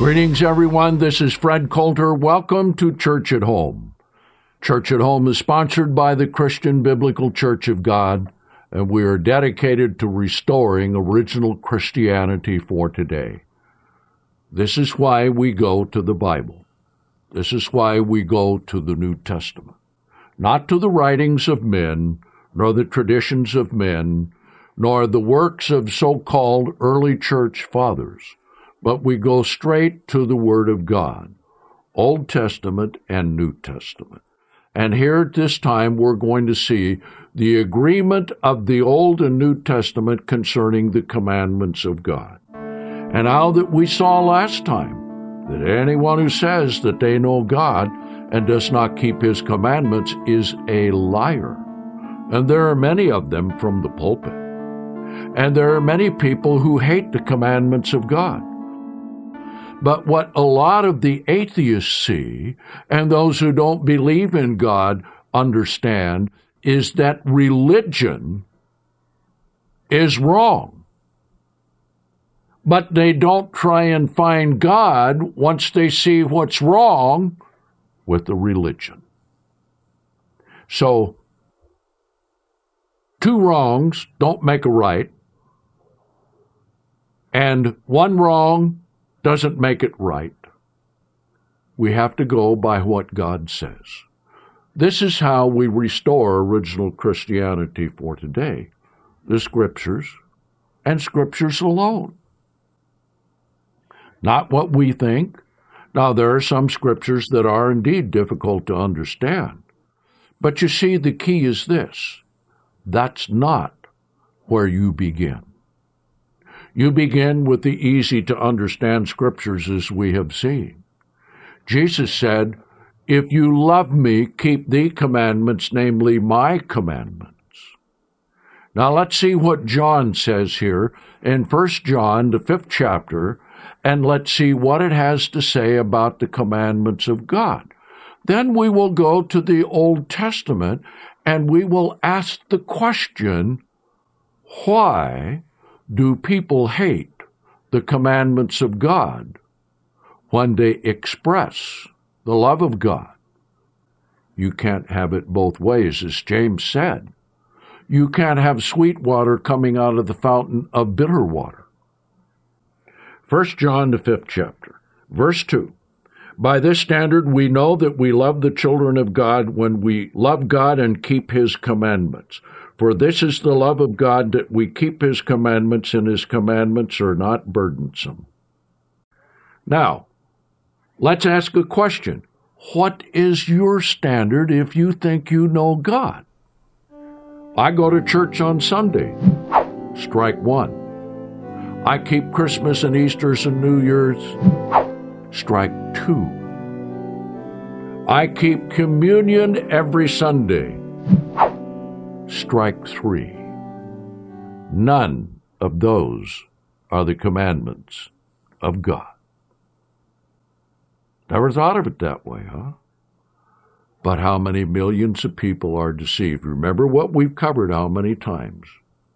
Greetings, everyone. This is Fred Coulter. Welcome to Church at Home. Church at Home is sponsored by the Christian Biblical Church of God, and we are dedicated to restoring original Christianity for today. This is why we go to the Bible. This is why we go to the New Testament. Not to the writings of men, nor the traditions of men, nor the works of so-called early church fathers, but we go straight to the Word of God, Old Testament and New Testament. And here at this time, we're going to see the agreement of the Old and New Testament concerning the commandments of God. And how that we saw last time that anyone who says that they know God and does not keep His commandments is a liar. And there are many of them from the pulpit. And there are many people who hate the commandments of God. But what a lot of the atheists see, and those who don't believe in God understand, is that religion is wrong. But they don't try and find God once they see what's wrong with the religion. So, two wrongs don't make a right, and one wrong doesn't make it right. We have to go by what God says. This is how we restore original Christianity for today. The Scriptures, and Scriptures alone. Not what we think. Now, there are some Scriptures that are indeed difficult to understand. But you see, the key is this. That's not where you begin. You begin with the easy-to-understand Scriptures as we have seen. Jesus said, "If you love me, keep the commandments, namely my commandments." Now let's see what John says here in 1 John, the 5th chapter, and let's see what it has to say about the commandments of God. Then we will go to the Old Testament, and we will ask the question, why do people hate the commandments of God when they express the love of God? You can't have it both ways, as James said. You can't have sweet water coming out of the fountain of bitter water. 1 John, the 5th chapter, verse 2. By this standard we know that we love the children of God when we love God and keep His commandments. For this is the love of God, that we keep His commandments, and His commandments are not burdensome. Now, let's ask a question. What is your standard if you think you know God? I go to church on Sunday. Strike one. I keep Christmas and Easter's and New Year's. Strike two. I keep communion every Sunday. Strike three. None of those are the commandments of God. Never thought of it that way, huh? But how many millions of people are deceived? Remember what we've covered how many times?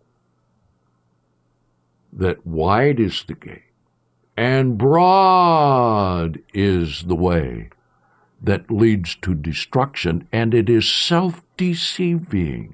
That wide is the gate, and broad is the way that leads to destruction, and it is self-deceiving.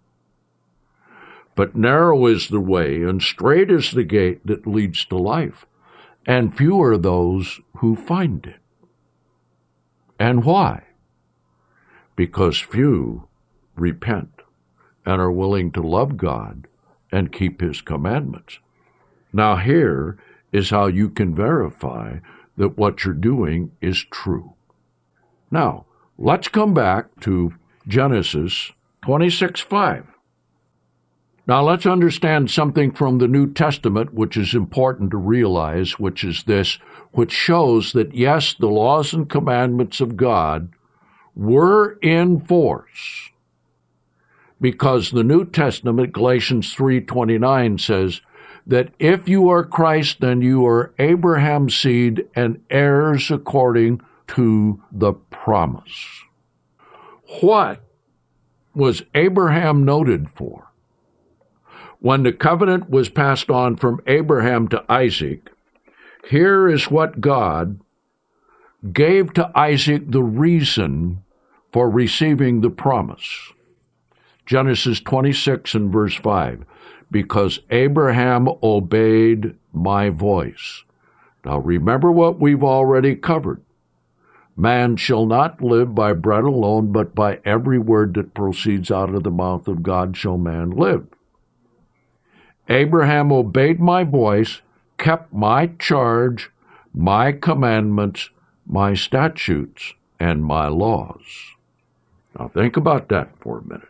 But narrow is the way, and straight is the gate that leads to life, and few are those who find it. And why? Because few repent and are willing to love God and keep His commandments. Now here is how you can verify that what you're doing is true. Now, let's come back to Genesis 26:5. Now let's understand something from the New Testament which is important to realize, which is this, which shows that yes, the laws and commandments of God were in force, because the New Testament, Galatians 3:29, says that if you are Christ, then you are Abraham's seed and heirs according to the promise. What was Abraham noted for? When the covenant was passed on from Abraham to Isaac, Here is what God gave to Isaac the reason for receiving the promise. Genesis 26 and verse 5, because Abraham obeyed my voice. Now remember what we've already covered. Man shall not live by bread alone, but by every word that proceeds out of the mouth of God shall man live. Abraham obeyed my voice, kept my charge, my commandments, my statutes, and my laws. Now think about that for a minute.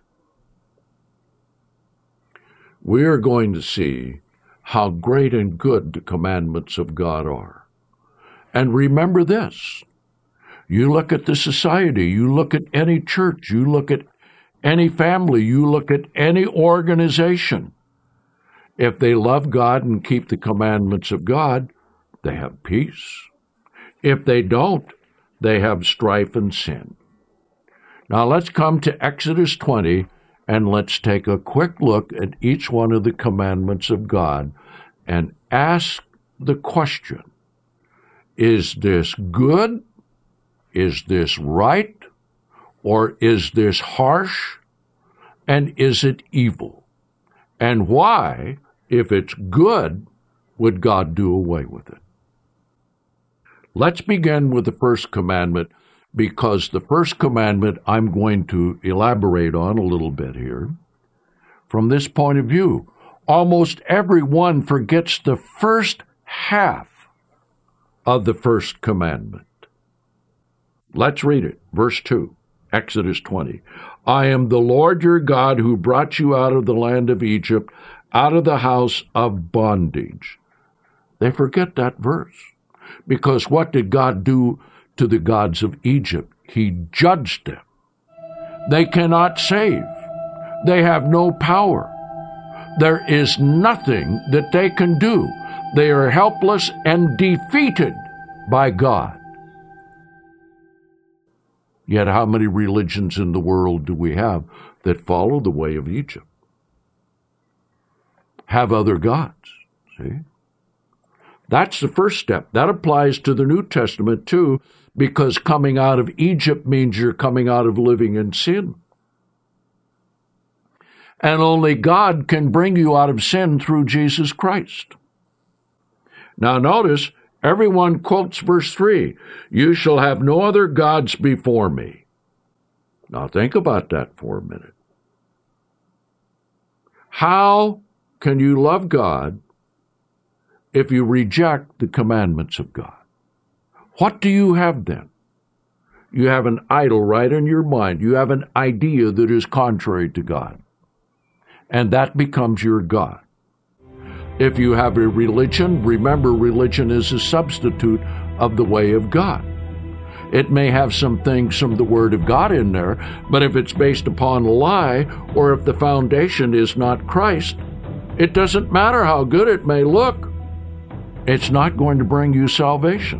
We are going to see how great and good the commandments of God are. And remember this. You look at the society, you look at any church, you look at any family, you look at any organization. If they love God and keep the commandments of God, they have peace. If they don't, they have strife and sin. Now let's come to Exodus 20, and let's take a quick look at each one of the commandments of God and ask the question, is this good? Is this right? Or is this harsh? And is it evil? And why, if it's good, would God do away with it? Let's begin with the first commandment, because the first commandment I'm going to elaborate on a little bit here. From this point of view, almost everyone forgets the first half of the first commandment. Let's read it. Verse 2, Exodus 20. I am the Lord your God who brought you out of the land of Egypt, out of the house of bondage. They forget that verse. Because what did God do to the gods of Egypt? He judged them. They cannot save. They have no power. There is nothing that they can do. They are helpless and defeated by God. Yet how many religions in the world do we have that follow the way of Egypt? Have other gods, see? That's the first step. That applies to the New Testament too, because coming out of Egypt means you're coming out of living in sin. And only God can bring you out of sin through Jesus Christ. Now notice, everyone quotes verse 3, you shall have no other gods before me. Now think about that for a minute. How can you love God if you reject the commandments of God? What do you have then? You have an idol right in your mind. You have an idea that is contrary to God. And that becomes your God. If you have a religion, remember religion is a substitute of the way of God. It may have some things from the Word of God in there, but if it's based upon a lie, or if the foundation is not Christ, it doesn't matter how good it may look. It's not going to bring you salvation.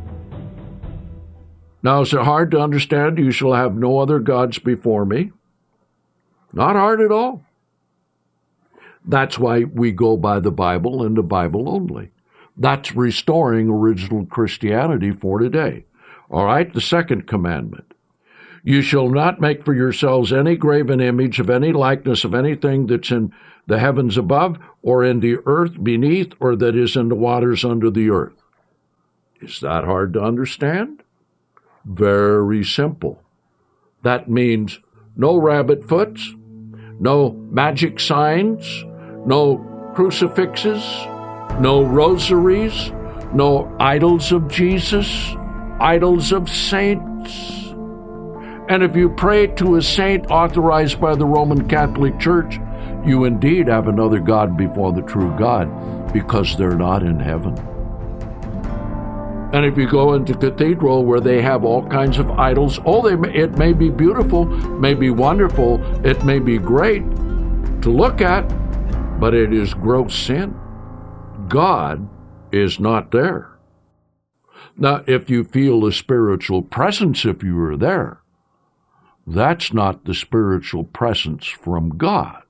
Now, is it hard to understand? You shall have no other gods before me. Not hard at all. That's why we go by the Bible and the Bible only. That's restoring original Christianity for today. All right, the second commandment. You shall not make for yourselves any graven image of any likeness of anything that's in the heavens above, or in the earth beneath, or that is in the waters under the earth. Is that hard to understand? Very simple. That means no rabbit foots, no magic signs, no crucifixes, no rosaries, no idols of Jesus, idols of saints. And if you pray to a saint authorized by the Roman Catholic Church, you indeed have another God before the true God, because they're not in heaven. And if you go into cathedral where they have all kinds of idols, it may be beautiful, may be wonderful, it may be great to look at, but it is gross sin. God is not there. Now, if you feel a spiritual presence if you are there, that's not the spiritual presence from God,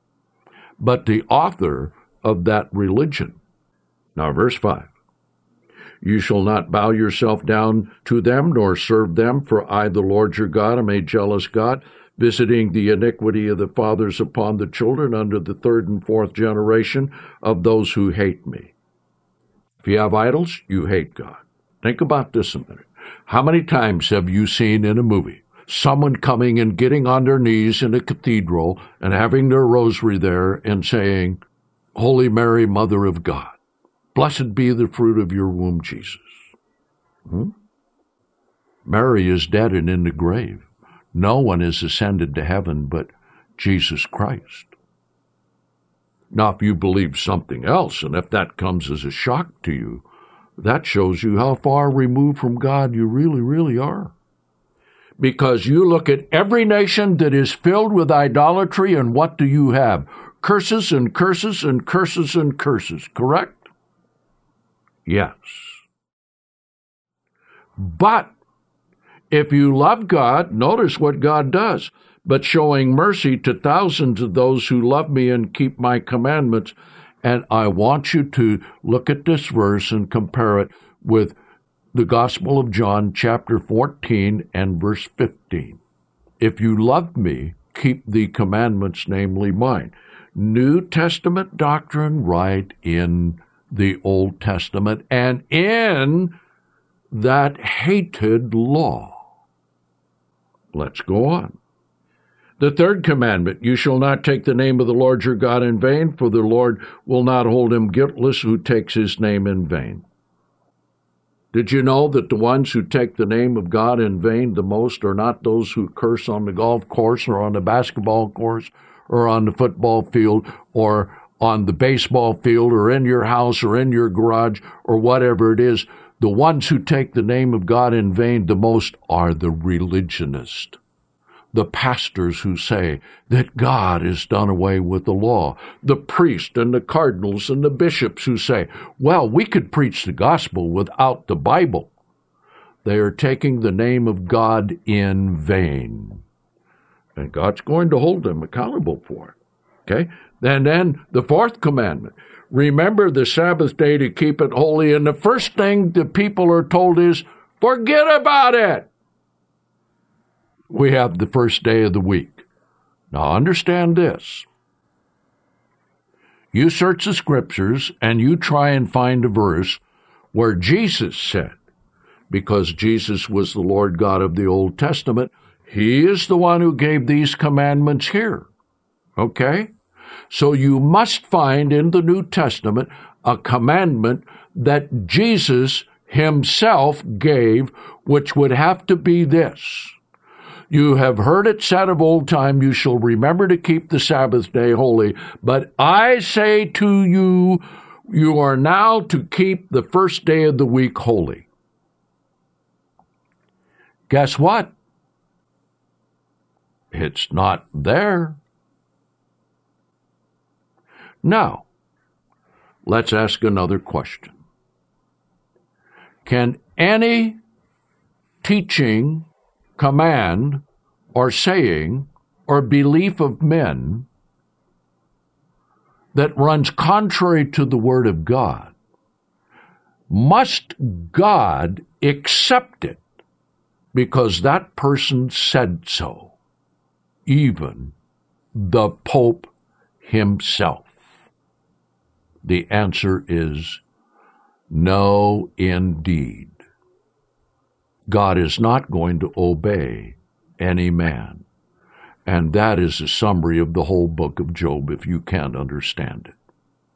but the author of that religion. Now, verse 5. You shall not bow yourself down to them, nor serve them, for I, the Lord your God, am a jealous God, visiting the iniquity of the fathers upon the children unto the third and fourth generation of those who hate me. If you have idols, you hate God. Think about this a minute. How many times have you seen in a movie someone coming and getting on their knees in a cathedral and having their rosary there and saying, Holy Mary, Mother of God, blessed be the fruit of your womb, Jesus? Mary is dead and in the grave. No one is ascended to heaven but Jesus Christ. Now, if you believe something else, and if that comes as a shock to you, that shows you how far removed from God you really, really are. Because you look at every nation that is filled with idolatry, and what do you have? Curses and curses and curses and curses, correct? Yes. But if you love God, notice what God does. But showing mercy to thousands of those who love me and keep my commandments. And I want you to look at this verse and compare it with the Gospel of John, chapter 14 and verse 15. If you love me, keep the commandments, namely mine. New Testament doctrine right in the Old Testament and in that hated law. Let's go on. The third commandment, you shall not take the name of the Lord your God in vain, for the Lord will not hold him guiltless who takes his name in vain. Did you know that the ones who take the name of God in vain the most are not those who curse on the golf course or on the basketball course or on the football field or on the baseball field or in your house or in your garage or whatever it is? The ones who take the name of God in vain the most are the religionists, the pastors who say that God has done away with the law, the priests and the cardinals and the bishops who say, well, we could preach the gospel without the Bible. They are taking the name of God in vain. And God's going to hold them accountable for it. Okay? And then the fourth commandment, remember the Sabbath day to keep it holy. And the first thing the people are told is, forget about it. We have the first day of the week. Now understand this. You search the scriptures and you try and find a verse where Jesus said, because Jesus was the Lord God of the Old Testament, he is the one who gave these commandments here. Okay? So you must find in the New Testament a commandment that Jesus himself gave, which would have to be this. You have heard it said of old time, you shall remember to keep the Sabbath day holy. But I say to you, you are now to keep the first day of the week holy. Guess what? It's not there. Now, let's ask another question. Can any teaching, command, or saying, or belief of men that runs contrary to the Word of God, must God accept it because that person said so? Even the Pope himself. The answer is no, indeed. God is not going to obey any man. And that is a summary of the whole book of Job if you can't understand it.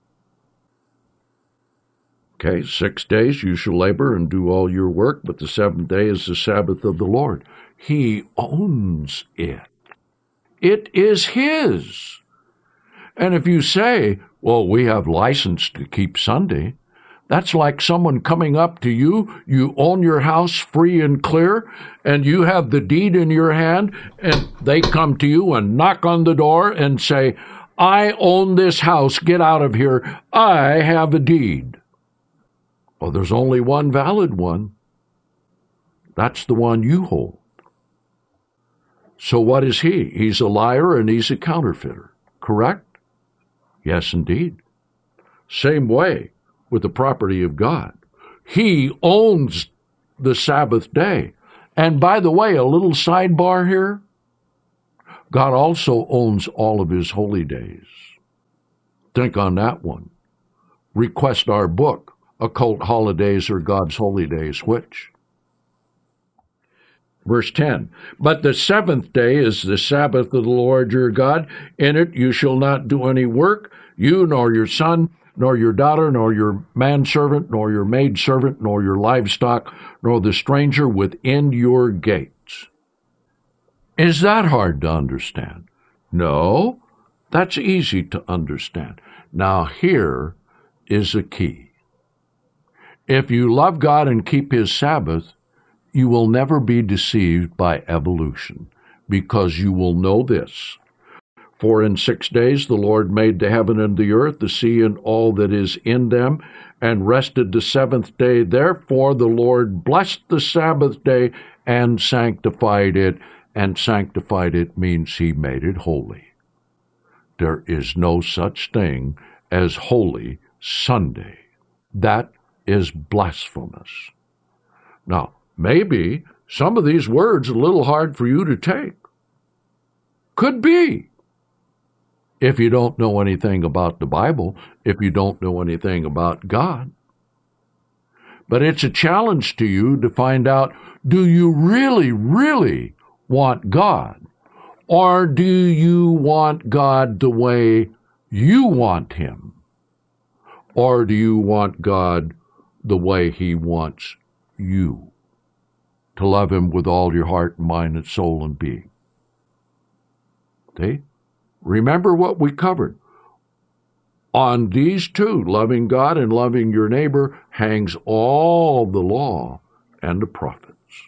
Okay, 6 days you shall labor and do all your work, but the seventh day is the Sabbath of the Lord. He owns it. It is his. And if you say, well, we have license to keep Sunday, that's like someone coming up to you, you own your house free and clear, and you have the deed in your hand, and they come to you and knock on the door and say, I own this house, get out of here, I have a deed. Well, there's only one valid one. That's the one you hold. So what is he? He's a liar and he's a counterfeiter, correct? Yes, indeed. Same way with the property of God. He owns the Sabbath day. And by the way, a little sidebar here, God also owns all of his holy days. Think on that one. Request our book, Occult Holidays or God's Holy Days, which? Verse 10, but the seventh day is the Sabbath of the Lord your God. In it you shall not do any work, you nor your son, nor your daughter, nor your manservant, nor your maidservant, nor your livestock, nor the stranger within your gates. Is that hard to understand? No, that's easy to understand. Now here is a key. If you love God and keep his Sabbath, you will never be deceived by evolution, because you will know this. For in 6 days the Lord made the heaven and the earth, the sea and all that is in them, and rested the seventh day. Therefore the Lord blessed the Sabbath day and sanctified it. And sanctified it means he made it holy. There is no such thing as Holy Sunday. That is blasphemous. Now, maybe some of these words are a little hard for you to take. Could be. If you don't know anything about the Bible, if you don't know anything about God. But it's a challenge to you to find out, do you really want God? Or do you want God the way you want him? Or do you want God the way he wants you? To love him with all your heart, mind, and soul and being. See? Remember what we covered. On these two, loving God and loving your neighbor, hangs all the law and the prophets.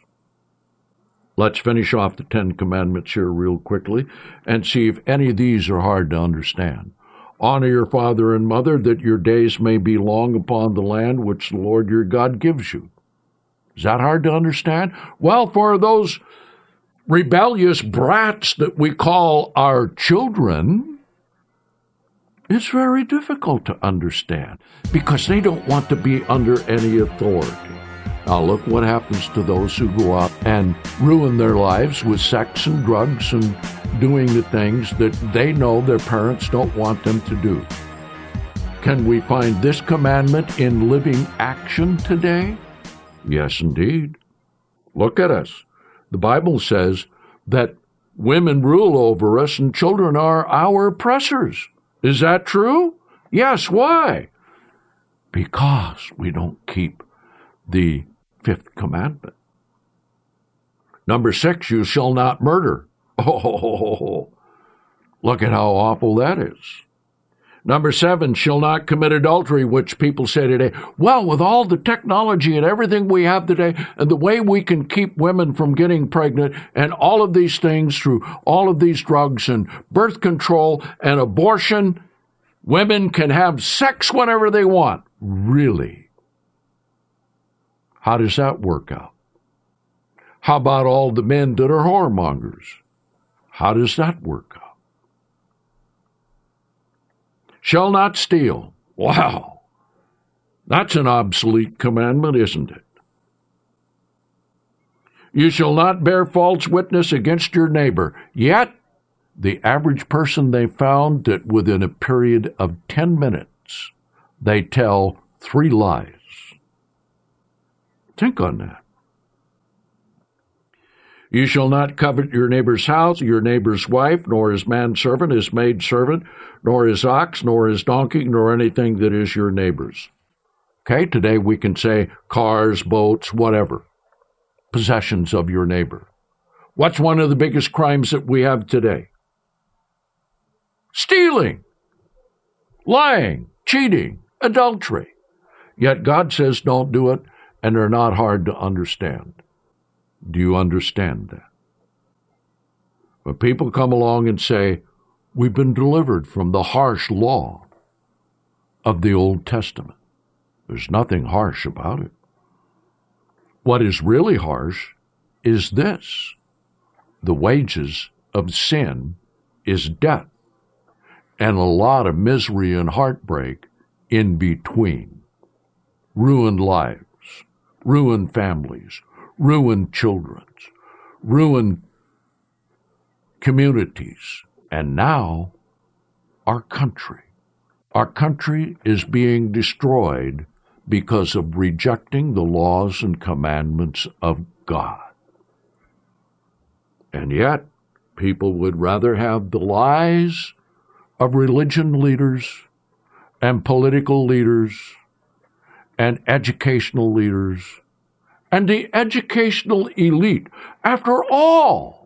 Let's finish off the 10 Commandments here real quickly and see if any of these are hard to understand. Honor your father and mother, that your days may be long upon the land which the Lord your God gives you. Is that hard to understand? Well, for those rebellious brats that we call our children, it's very difficult to understand because they don't want to be under any authority. Now look what happens to those who go out and ruin their lives with sex and drugs and doing the things that they know their parents don't want them to do. Can we find this commandment in living action today? Yes, indeed. Look at us. The Bible says that women rule over us and children are our oppressors. Is that true? Yes. Why? Because we don't keep the 5th commandment. Number 6, you shall not murder. Oh, look at how awful that is. Number 7, shall not commit adultery, which people say today, well, with all the technology and everything we have today, and the way we can keep women from getting pregnant, and all of these things through all of these drugs and birth control and abortion, women can have sex whenever they want. Really? How does that work out? How about all the men that are whoremongers? How does that work out? Shall not steal. Wow. That's an obsolete commandment, isn't it? You shall not bear false witness against your neighbor. Yet, the average person, they found that within a period of 10 minutes, they tell 3 lies. Think on that. You shall not covet your neighbor's house, your neighbor's wife, nor his manservant, his maidservant, nor his ox, nor his donkey, nor anything that is your neighbor's. Okay, today we can say cars, boats, whatever, possessions of your neighbor. What's one of the biggest crimes that we have today? Stealing, lying, cheating, adultery. Yet God says don't do it, and they're not hard to understand. Do you understand that? When people come along and say, we've been delivered from the harsh law of the Old Testament, there's nothing harsh about it. What is really harsh is this: the wages of sin is death, and a lot of misery and heartbreak in between. Ruined lives, ruin families, ruin children, ruin communities, and now our country. Our country is being destroyed because of rejecting the laws and commandments of God. And yet, people would rather have the lies of religion leaders and political leaders and educational leaders and the educational elite. After all,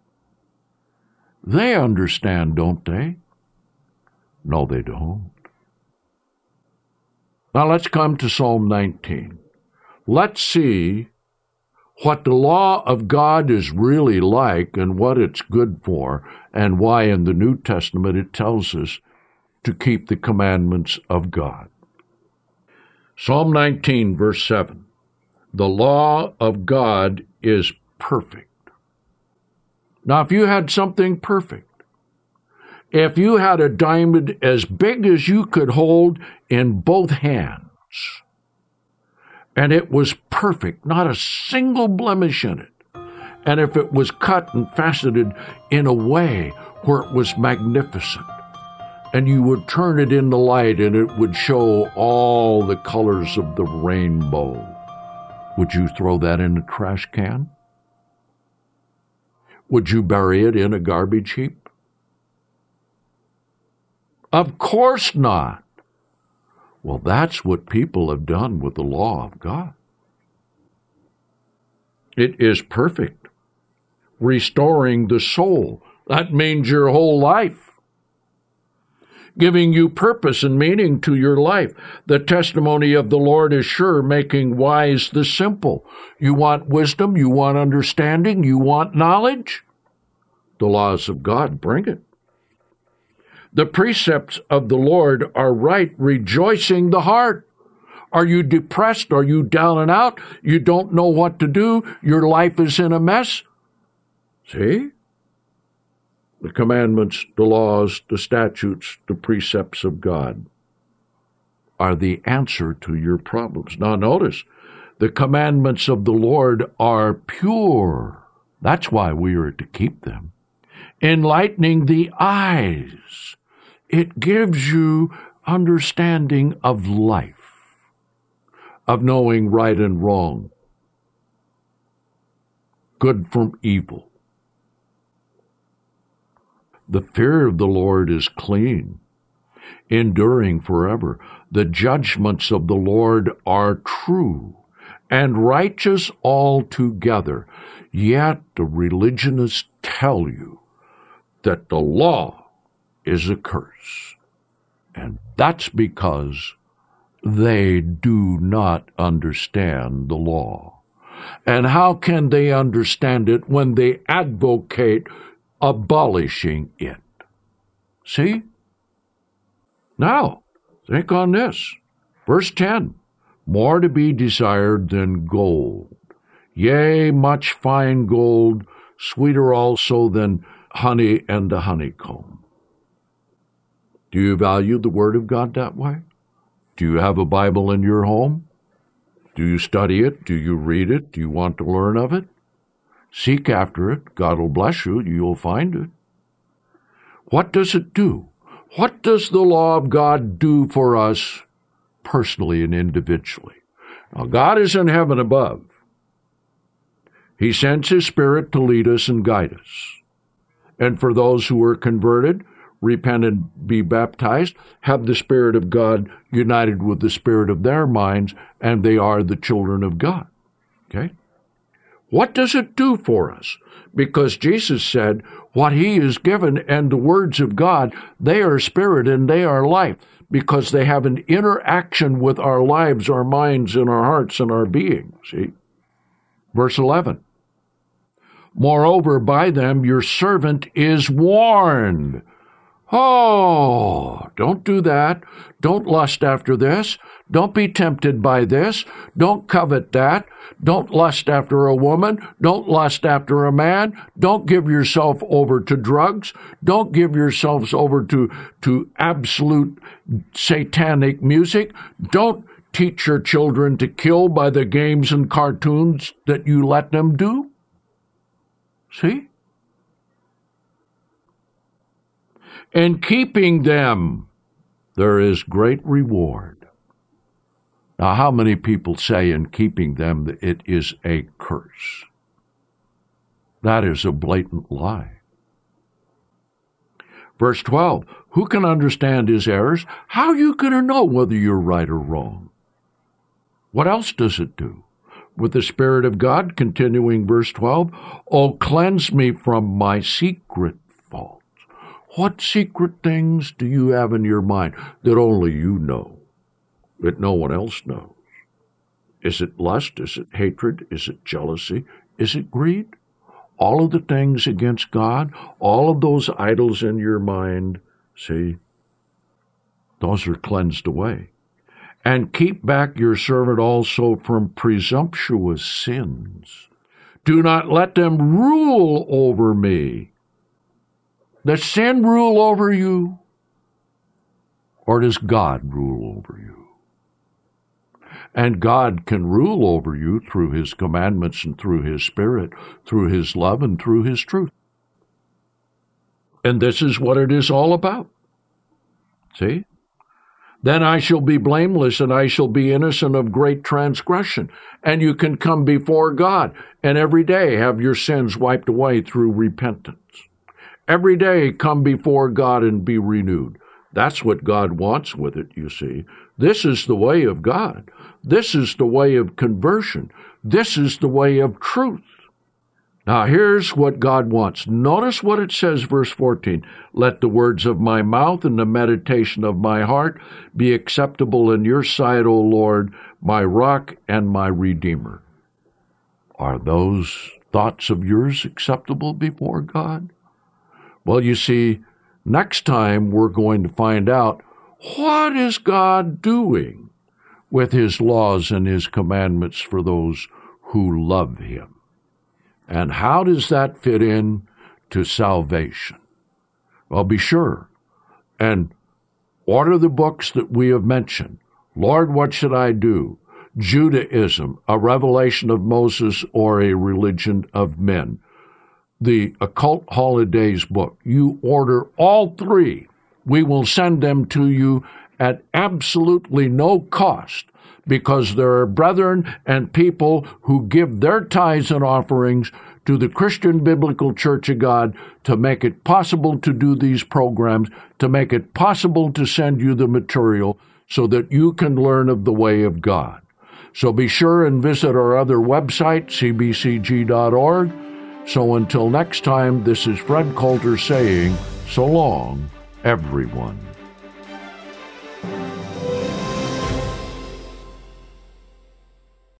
they understand, don't they? No, they don't. Now let's come to Psalm 19. Let's see what the law of God is really like and what it's good for, and why in the New Testament it tells us to keep the commandments of God. Psalm 19, verse 7. The law of God is perfect. Now, if you had something perfect, if you had a diamond as big as you could hold in both hands, and it was perfect, not a single blemish in it, and if it was cut and faceted in a way where it was magnificent, and you would turn it in the light and it would show all the colors of the rainbow, would you throw that in a trash can? Would you bury it in a garbage heap? Of course not. Well, that's what people have done with the law of God. It is perfect, restoring the soul. That means your whole life, giving you purpose and meaning to your life. The testimony of the Lord is sure, making wise the simple. You want wisdom, you want understanding, you want knowledge? The laws of God bring it. The precepts of the Lord are right, rejoicing the heart. Are you depressed? Are you down and out? You don't know what to do? Your life is in a mess? See? The commandments, the laws, the statutes, the precepts of God are the answer to your problems. Now notice, the commandments of the Lord are pure. That's why we are to keep them. Enlightening the eyes. It gives you understanding of life, of knowing right and wrong, good from evil. The fear of the Lord is clean, enduring forever. The judgments of the Lord are true and righteous altogether. Yet the religionists tell you that the law is a curse. And that's because they do not understand the law. And how can they understand it when they advocate abolishing it? See? Now, think on this. Verse 10, more to be desired than gold. Yea, much fine gold, sweeter also than honey and the honeycomb. Do you value the Word of God that way? Do you have a Bible in your home? Do you study it? Do you read it? Do you want to learn of it? Seek after it. God will bless you. You'll find it. What does it do? What does the law of God do for us personally and individually? Now, God is in heaven above. He sends His Spirit to lead us and guide us. And for those who are converted, repent and be baptized, have the Spirit of God united with the spirit of their minds, and they are the children of God. Okay? What does it do for us? Because Jesus said, what He is given and the words of God, they are spirit and they are life, because they have an interaction with our lives, our minds, and our hearts and our being. See? Verse 11. Moreover, by them your servant is warned. Oh, don't do that. Don't lust after this. Don't be tempted by this. Don't covet that. Don't lust after a woman. Don't lust after a man. Don't give yourself over to drugs. Don't give yourselves over to absolute satanic music. Don't teach your children to kill by the games and cartoons that you let them do? See? In keeping them, there is great reward. Now, how many people say in keeping them that it is a curse? That is a blatant lie. Verse 12, who can understand his errors? How are you going to know whether you're right or wrong? What else does it do? With the Spirit of God, continuing verse 12, oh, cleanse me from my secret faults. What secret things do you have in your mind that only you know, that no one else knows? Is it lust? Is it hatred? Is it jealousy? Is it greed? All of the things against God, all of those idols in your mind, see, those are cleansed away. And keep back your servant also from presumptuous sins. Do not let them rule over me. Does sin rule over you? Or does God rule over you? And God can rule over you through his commandments and through his Spirit, through his love and through his truth. And this is what it is all about. See? Then I shall be blameless, and I shall be innocent of great transgression. And you can come before God, and every day have your sins wiped away through repentance. Every day come before God and be renewed. That's what God wants with it, you see. This is the way of God. This is the way of conversion. This is the way of truth. Now, here's what God wants. Notice what it says, verse 14. Let the words of my mouth and the meditation of my heart be acceptable in your sight, O Lord, my rock and my redeemer. Are those thoughts of yours acceptable before God? Well, you see, next time we're going to find out, what is God doing with his laws and his commandments for those who love him? And how does that fit in to salvation? Well, be sure and order the books that we have mentioned. Lord, what should I do? Judaism, a revelation of Moses, or a religion of men. The Occult Holidays book. You order all three. We will send them to you at absolutely no cost, because there are brethren and people who give their tithes and offerings to the Christian Biblical Church of God to make it possible to do these programs, to make it possible to send you the material so that you can learn of the way of God. So be sure and visit our other website, cbcg.org. So until next time, this is Fred Coulter saying, so long, everyone.